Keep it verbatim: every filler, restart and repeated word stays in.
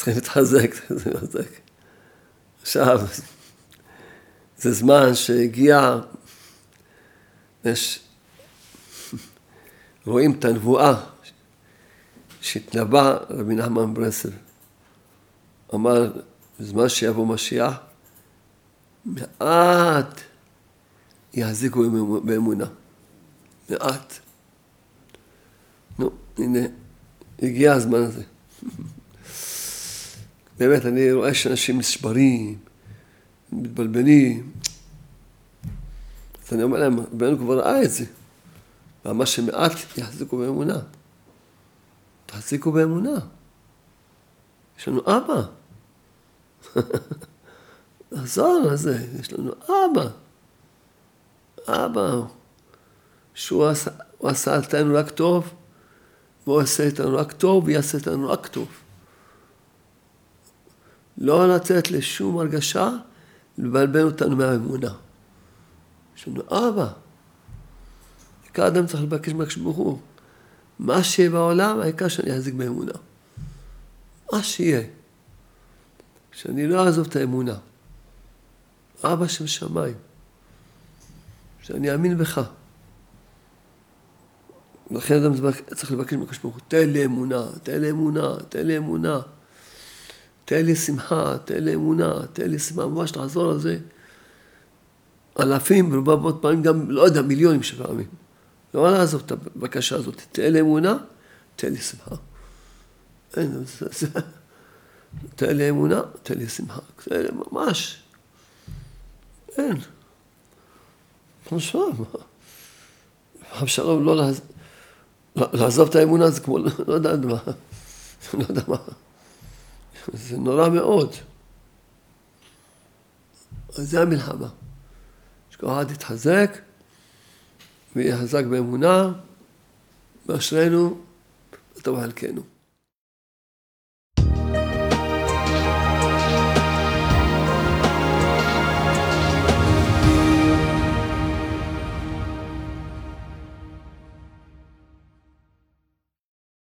זה מתחזק, זה מתחזק. עכשיו, זה זמן שהגיע, יש, רואים את הנבואה שהתנבא רבי נחמן מברסלב. אמר, בזמן שיבוא משיח, מעט יחזיקו באמונה. מעט. נו, הנה, הגיע הזמן הזה. באמת, אני רואה שאנשים נשברים, מתבלבלים. אז אני אומר להם, רבנו כבר ראה את זה. ואמר שמעט יחזיקו באמונה. תחזיקו באמונה. יש לנו אבא. עזור לזה, יש לנו אבא. אבא. שהוא עשה, הוא עשה איתנו רק טוב, והוא עשה איתנו רק טוב, ויעשה איתנו רק טוב. לא לתת לשום הרגשה, לבלבל אותנו מהאמונה. יש לנו אבא. העיקר אדם צריך לבקש מהקדוש ברוך הוא. מה שיהיה בעולם, העיקר שאני אחזיק באמונה. מה שיהיה. שאני לא אעזוב את האמונה. אבא של שמיים. שאני אאמין בך. לכן אדם צריך לבקש מהקדוש ברוך הוא. תן לי אמונה, תן לי אמונה, תן לי אמונה. תן לי שמחה, תן לי אמונה, תן לי שמחה. ממש תעזור על זה. אלפים, רבבות פעמים, גם לא יודע, מיליונים של פעמים. לא לעזוב את הבקשה הזאת. תן לי אמונה, תן לי שמחה. אין, זה, זה. תן לי אמונה, תן לי שמחה. תן לי ממש. אין. עכשיו, אבשלום, לא לעזוב, לעזוב את האמונה, זה כמו, לא יודע מה. לא יודע מה. זה נורא מאוד. אז זה המלחמה. שכל אחד יתחזק, ויהיה חזק באמונה, ואשרינו, וטוב חלקנו.